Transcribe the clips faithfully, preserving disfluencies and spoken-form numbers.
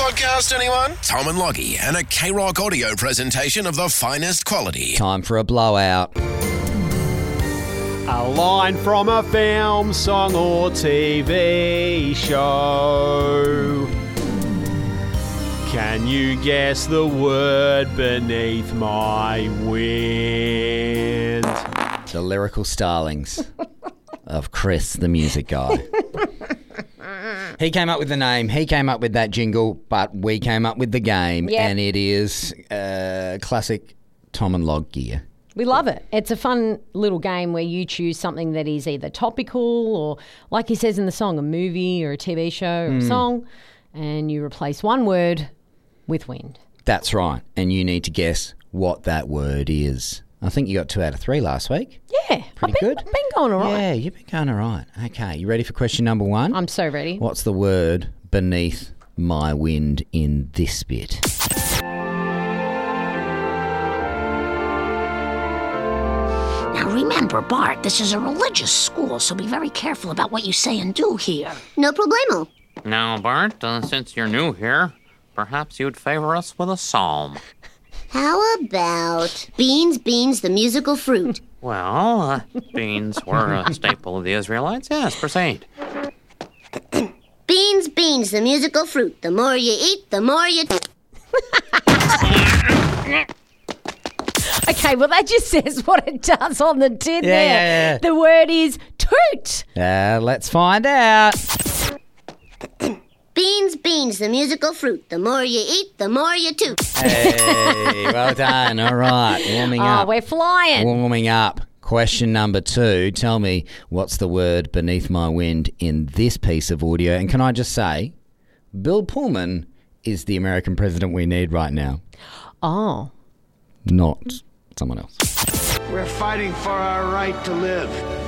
podcast, anyone? Tom and Loggy and a K-Rock audio presentation of the finest quality. Time for a blowout. A line from a film, song or T V show. Can you guess the word beneath my wind? The lyrical starlings of Chris, the music guy. He came up with the name, he came up with that jingle, but we came up with the game, Yep. and it is uh, classic Tom and Log gear. We love it. It's a fun little game where you choose something that is either topical or, like he says in the song, a movie or a T V show or a song, and you replace one word with wind. That's right, and you need to guess what that word is. I think you got two out of three last week. Yeah. Pretty I've been, good. I've been going all right. Yeah, you've been going all right. Okay, you ready for question number one? I'm so ready. What's the word beneath my wind in this bit? Now remember, Bart, this is a religious school, so be very careful about what you say and do here. No problemo. Now, Bart, uh, since you're new here, perhaps you'd favor us with a psalm. How about beans, beans, the musical fruit? Well, uh, beans were a staple of the Israelites. Yes, proceed. Beans, beans, the musical fruit. The more you eat, the more you... Okay, well, that just says what it does on the tin Yeah, there. yeah, yeah. The word is toot. Uh, let's find out. Beans, beans, the musical fruit. The more you eat, the more you toot. Hey, well done. All right, warming Oh, up. we're flying. Warming up. Question number two. Tell me, what's the word beneath my wind in this piece of audio? And can I just say, Bill Pullman is the American president we need right now, Oh. not someone else. We're fighting for our right to live,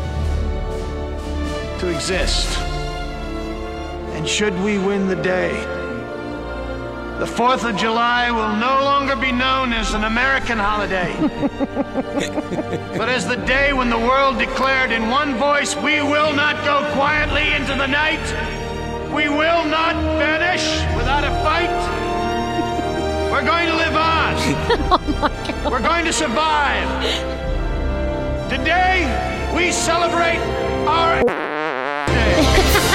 to exist. And should we win the day, the fourth of July will no longer be known as an American holiday, but as the day when the world declared in one voice, we will not go quietly into the night. We will not vanish without a fight. We're going to live on. Oh, my God. We're going to survive. Today, we celebrate our day.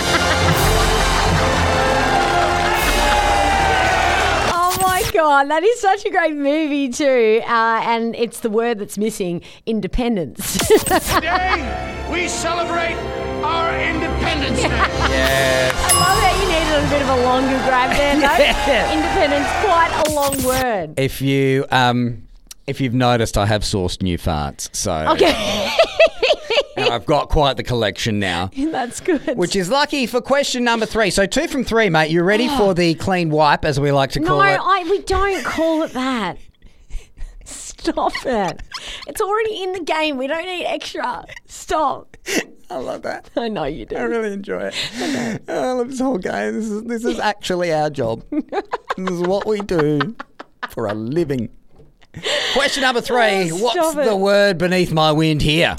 Oh, my God. That is such a great movie, too. Uh, and it's the word that's missing, independence. Today, we celebrate our Independence Day. Yes. I love that you needed a bit of a longer grab there, though. Yeah. Independence, quite a long word. If you um, if you've noticed, I have sourced new farts, so Okay. and I've got quite the collection now. That's good. Which is lucky for question number three. So two from three, mate. You ready for the clean wipe, as we like to No, call it? I, we don't call it that. Stop it. It's already in the game. We don't need extra. Stop. I love that. I know you do. I really enjoy it. I love this whole game. This is this is actually our job. This is what we do for a living. Question number three. Oh, What's stop it. the word beneath my wind here?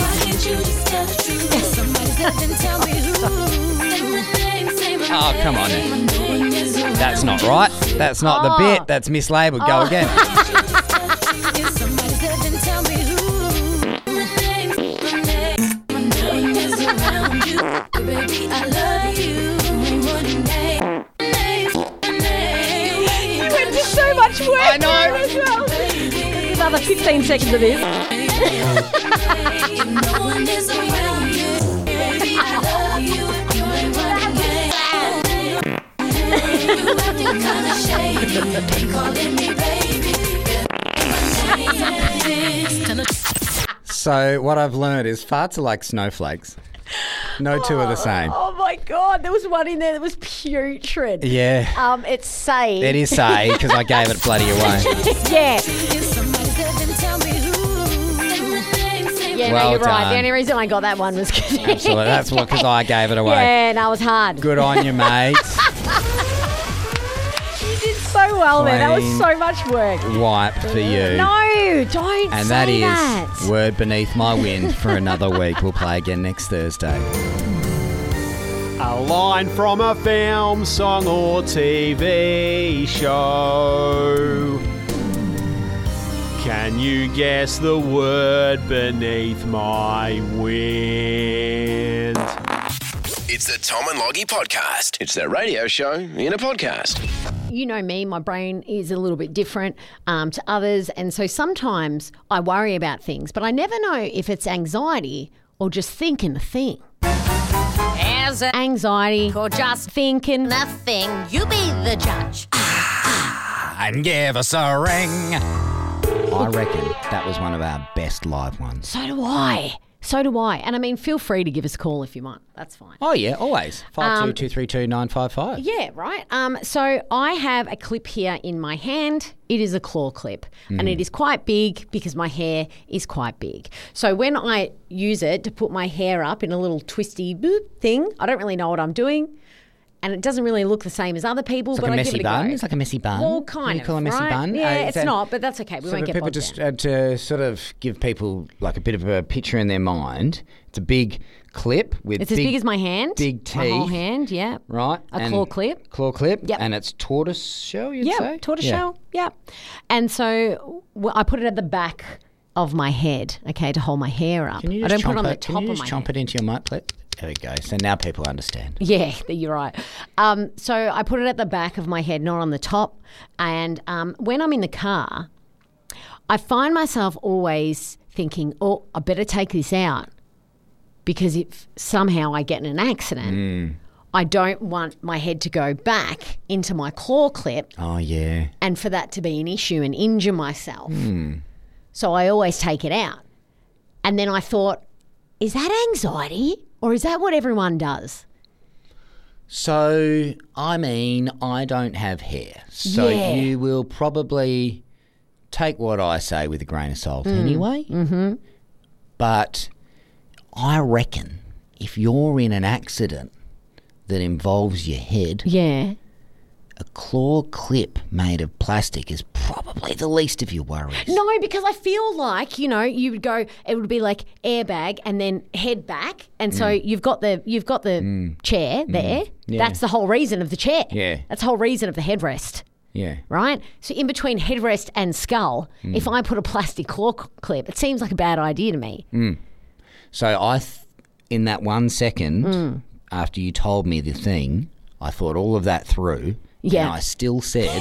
Oh, come on now. That's not right. That's not the Oh. bit. That's mislabeled. Go again. You went to so much work. I know. As well. Another fifteen seconds of this. So what I've learned is farts are like snowflakes. No two are the same. Oh my God, there was one in there that was putrid. Yeah. Um, it's say. It is say because I gave it bloody away. Yeah. Yeah, Well no, you're right. done. The only reason I got that one was because Absolutely. That's what because I gave it away. yeah, no, it was hard. Good on you, mate. You did so well there. That was Clean. so much work. Wipe for you. No, don't And say that is that. Word Beneath My Wind for another week. We'll play again next Thursday. A line from a film, song or T V show. Can you guess the word beneath my wind? It's the Tom and Loggy Podcast. It's their radio show in a podcast. You know me, my brain is a little bit different um, to others. And so sometimes I worry about things, but I never know if it's anxiety or just thinking a thing. As a Anxiety or just thinking. nothing, you be the judge. And give us a ring. I reckon that was one of our best live ones. So do I. So do I. And I mean, feel free to give us a call if you want. That's fine. Oh, yeah, always. five two two three two nine five five. Yeah, right. Um, so I have a clip here in my hand. It is a claw clip and it is quite big because my hair is quite big. So when I use it to put my hair up in a little twisty boop thing, I don't really know what I'm doing. And it doesn't really look the same as other people, It's but like a I messy give it a bun. go. It's like a messy bun. Well, kind you of, call it a messy right? bun? Yeah, Uh, it's is that- not, but that's okay. We so won't for get people bogged just down. uh, to sort of give people like a bit of a picture in their mind, it's a big clip with It's as big, big as my hand. big My whole teeth. hand, yeah. right? A And claw clip. Claw clip. Yep. And it's tortoise shell, you'd Yeah, say? tortoiseshell. Yeah. And so w- I put it at the back of my head, okay, to hold my hair up. Can you I just don't put it chomp on the it? top Can you of just my chomp head. it into your mic clip? There we go. So now people understand. Yeah, you're right. Um, so I put it at the back of my head, not on the top. And um, when I'm in the car, I find myself always thinking, oh, I better take this out because if somehow I get in an accident, I don't want my head to go back into my claw clip Oh, yeah. and for that to be an issue and injure myself. So I always take it out. And then I thought, is that anxiety or is that what everyone does? So, I mean, I don't have hair. So Yeah. you will probably take what I say with a grain of salt anyway. Mm-hmm. But I reckon if you're in an accident that involves your head, Yeah. a claw clip made of plastic is probably the least of your worries. No, because I feel like, you know, you would go, it would be like airbag and then head back. And so you've got the you've got the chair there. Yeah. That's the whole reason of the chair. Yeah. That's the whole reason of the headrest. Yeah. Right? So in between headrest and skull, if I put a plastic claw c- clip, it seems like a bad idea to me. So I, th- in that one second after you told me the thing, I thought all of that through. Yeah. And I still said,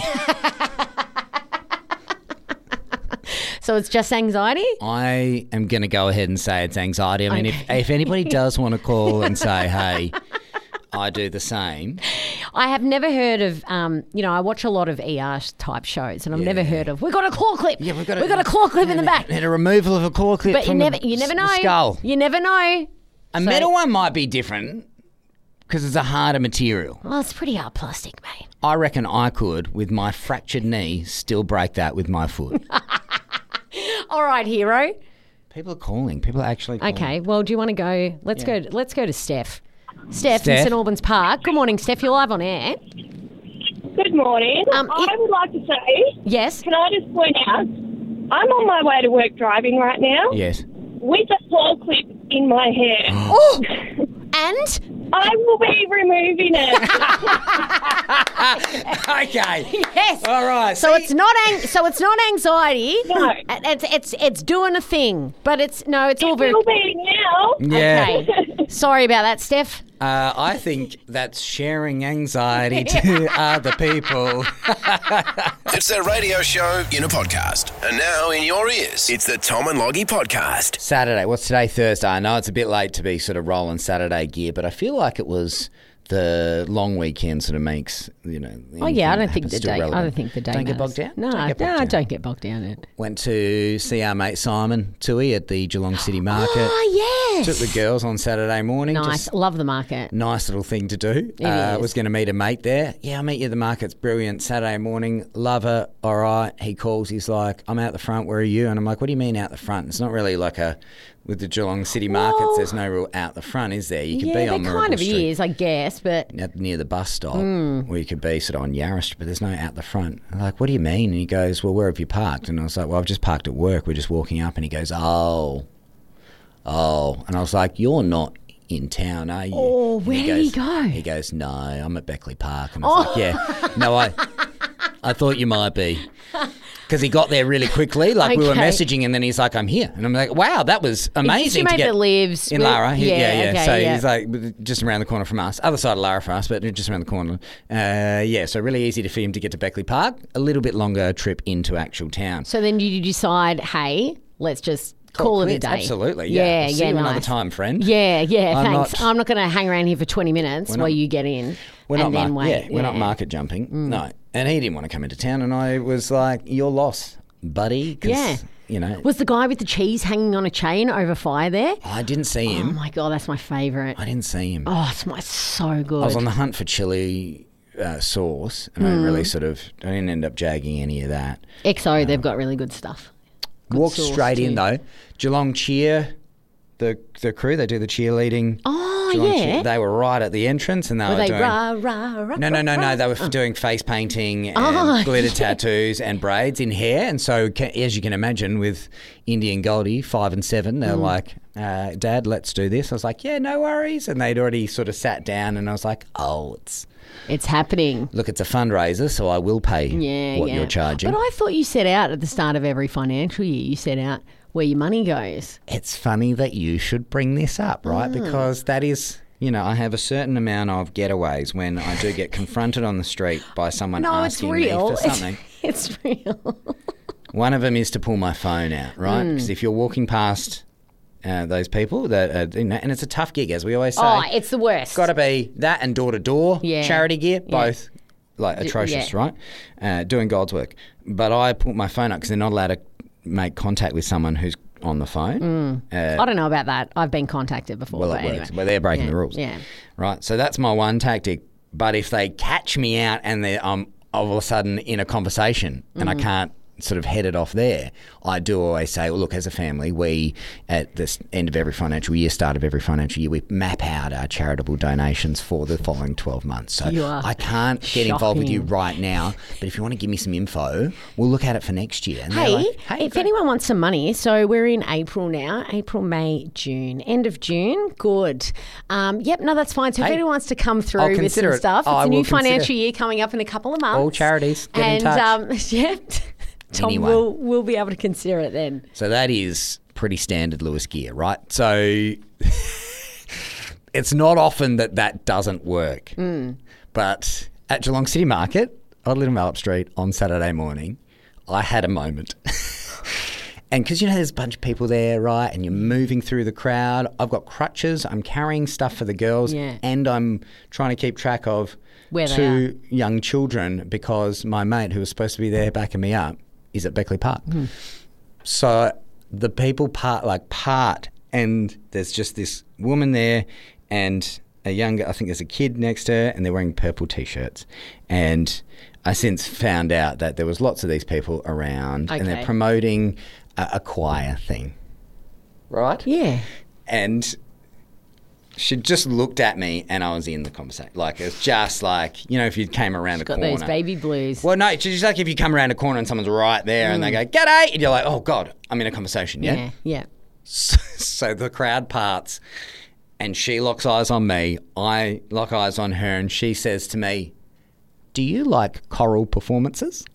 So it's just anxiety? I am going to go ahead and say it's anxiety. I mean, if, if anybody does want to call and say, hey, I do the same. I have never heard of, um, you know, I watch a lot of E R type shows and I've never heard of, we've got a claw clip. Yeah, we've got a, we've got a claw clip in the back. And a removal of a claw clip But you from never, the, you never the know. skull. You never know. A So- metal one might be different because it's a harder material. Well, it's pretty hard plastic, mate. I reckon I could, with my fractured knee, still break that with my foot. All right, hero. People are calling. People are actually calling. Okay, well, do you want to go? Let's Yeah. go. Let's go to Steph. Steph, Steph? in St Albans Park. Good morning, Steph. You're live on air. Good morning. Um, I it- would like to say, Yes. can I just point out, I'm on my way to work driving right now Yes. with a claw clip in my hair. Oh, and I will be removing it. Okay. yes. All right. So it's not ang- so it's not anxiety. No. It's it's it's doing a thing, but it's no, it's all It very will be now. Yeah. okay. Sorry about that, Steph. Uh, I think that's sharing anxiety to other people. It's their radio show in a podcast. And now in your ears, it's the Tom and Loggy Podcast. Saturday. What's today? Thursday. I know it's a bit late to be sort of rolling Saturday gear, but I feel like it was the long weekend sort of makes, you know. Oh yeah, I anything don't think happens the still day. I relevant. don't think the day. Don't get matters. bogged down? No, Don't get bogged no, down. don't get bogged down in it. Went to see our mate Simon Tui at the Geelong City Market. Oh yes. Took the girls on Saturday morning. Nice. Just Love the market. nice little thing to do. It uh, is. Was going to meet a mate there. Yeah, I'll meet you at the market. It's brilliant. Saturday morning. Love her. All right. He calls. He's like, I'm out the front. Where are you? And I'm like, what do you mean out the front? It's not really like a, with the Geelong City markets, Well, there's no real out the front, is there? You could yeah, be on there Miracle kind of Street. is, I guess, but At, near the bus stop, Hmm. or you could be sort of on Yarra Street, but there's no out the front. I'm like, what do you mean? And he goes, well, where have you parked? And I was like, well, I've just parked at work. We're just walking up. And he goes, oh, oh. And I was like, you're not in town, are you? Oh, And where he did he goes- go? He goes, no, I'm at Beckley Park. And I was like, yeah. No, I I thought you might be. Because he got there really quickly. Like, we were Okay. messaging and then he's like, I'm here. And I'm like, wow, that was amazing your to mate get that lives in with- Lara. He- yeah, yeah, yeah. okay, so yeah. he's like just around the corner from us. Other side of Lara for us, but just around the corner. Uh, yeah, so really easy to for him to get to Beckley Park. A little bit longer trip into actual town. So then you decide, hey, let's just call it a day. Absolutely, yeah. Yeah, See yeah, you nice. another time, friend. Yeah, yeah, I'm thanks. not- I'm not going to hang around here for twenty minutes We're while not- you get in. We're and not, then mar- wait. yeah, we're not market jumping. No. And he didn't want to come into town, and I was like, your loss, buddy. 'cause, Yeah. You know, Was the guy with the cheese hanging on a chain over fire there? I didn't see Oh him. my God, that's my favourite. I didn't see him. Oh, it's my, so good. I was on the hunt for chili uh, sauce, and I didn't really sort of, I didn't end up jagging any of that. X O, they've got really good stuff. Good Walked sauce straight in too. though. Geelong Cheer, the the crew, they do the cheerleading. Oh, Geelong yeah. Cheer, they were right at the entrance, and they Were were they doing. rah, rah, rah, No, no, no, rah, no. They were rah? f doing face painting and Oh, glitter yeah. tattoos and braids in hair. And so, ca- as you can imagine, with Indy and Goldie, five and seven, they're Mm. like, uh, Dad, let's do this. I was like, yeah, no worries. And they'd already sort of sat down, and I was like, oh, it's It's happening. look, it's a fundraiser, so I will pay Yeah, what yeah. you're charging. But I thought you set out at the start of every financial year, you set out where your money goes. It's funny that you should bring this up, right? Mm. Because that is, you know, I have a certain amount of getaways when I do get confronted on the street by someone No, it's asking real. me for something. It's, it's real. One of them is to pull my phone out, right? Mm. Because if you're walking past uh, those people, that uh, you know, and it's a tough gig, as we always say. Oh, it's the worst. Got to be that and door to door Yeah. charity gear, Yeah. both like D- atrocious, yeah. right? Uh, doing God's work. But I put my phone up because they're not allowed to make contact with someone who's on the phone. Uh, I don't know about that. I've been contacted before. well, but it works. anyway. Well, they're breaking Yeah, the rules. Yeah. Right. So that's my one tactic. But if they catch me out and they're um, all of a sudden in a conversation and I Mm. can't sort of head it off there, I do always say, well, look, as a family, we, at the s- end of every financial year, start of every financial year, we map out our charitable donations for the following twelve months. So You are I can't get involved with you shocking. right now, but if you want to give me some info, we'll look at it for next year. And they're Hey, like, hey, if great. anyone wants some money, so we're in April now, April, May, June, end of June, good. Um, yep, no, that's fine. So if Hey, anyone wants to come I'll through with some consider it. stuff, it's I a new will consider. financial year coming up in a couple of months. All charities, get in and, touch. Um, yeah, Tom Anyway. will will be able to consider it then. So that is pretty standard Lewis gear, right? So it's not often that that doesn't work. But at Geelong City Market, on Little Mallup Street on Saturday morning, I had a moment. And because, you know, there's a bunch of people there, right? And you're moving through the crowd. I've got crutches. I'm carrying stuff for the girls. Yeah. And I'm trying to keep track of Where they two young children because my mate, who was supposed to be there backing me up, is at Beckley Park. So the people part like part, and there's just this woman there, and a younger, I think there's a kid next to her, and they're wearing purple t-shirts. And I since found out that there was lots of these people around, and they're Okay. promoting a, a choir thing, right? Yeah. And she just looked at me, and I was in the conversation. Like, it's just like, you know, if you came around a Got corner. those baby blues. Well, no, it's just like if you come around a corner and someone's right there and they go, "G'day," and you're like, "Oh God, I'm in a conversation." Yeah. yeah, yeah. So, so the crowd parts, and she locks eyes on me. I lock eyes on her, and she says to me, "Do you like choral performances?"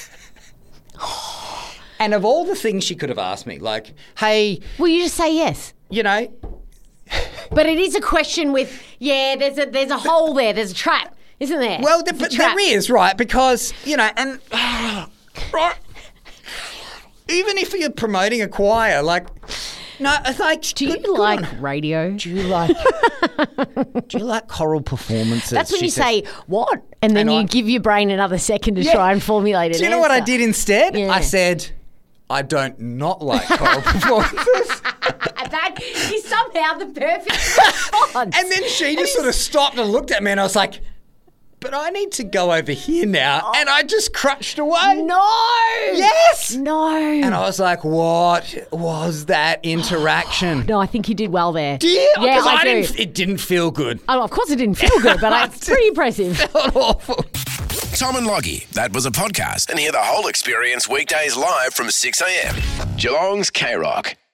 And of all the things she could have asked me, like, "Hey, Well, you just say yes. you know, But it is a question with, yeah, there's a there's a hole there, there's a trap, isn't there? well, There's a there, trap. there is, right? Because you know, and right, even if you're promoting a choir, like, no, it's like, Do you good- good like on- radio? Do you like? do you like choral performances? That's when She you says. say, what? And then And you I- give your brain another second to Yeah. try and formulate it. Do you know what I did instead? Yeah. I said, I don't not like choral performances. That is somehow the perfect response. And then she just sort of stopped and looked at me, and I was like, but I need to go over here now. And I just crutched away. No! Yes! No. And I was like, what was that interaction? No, I think you did well there. Do you? Yeah, 'Cause I, I do. didn't, it didn't feel good. Oh, of course it didn't feel good, but it's pretty impressive. Felt awful. Tom and Loggy, that was a podcast. And hear the whole experience weekdays live from six a.m. Geelong's K-Rock.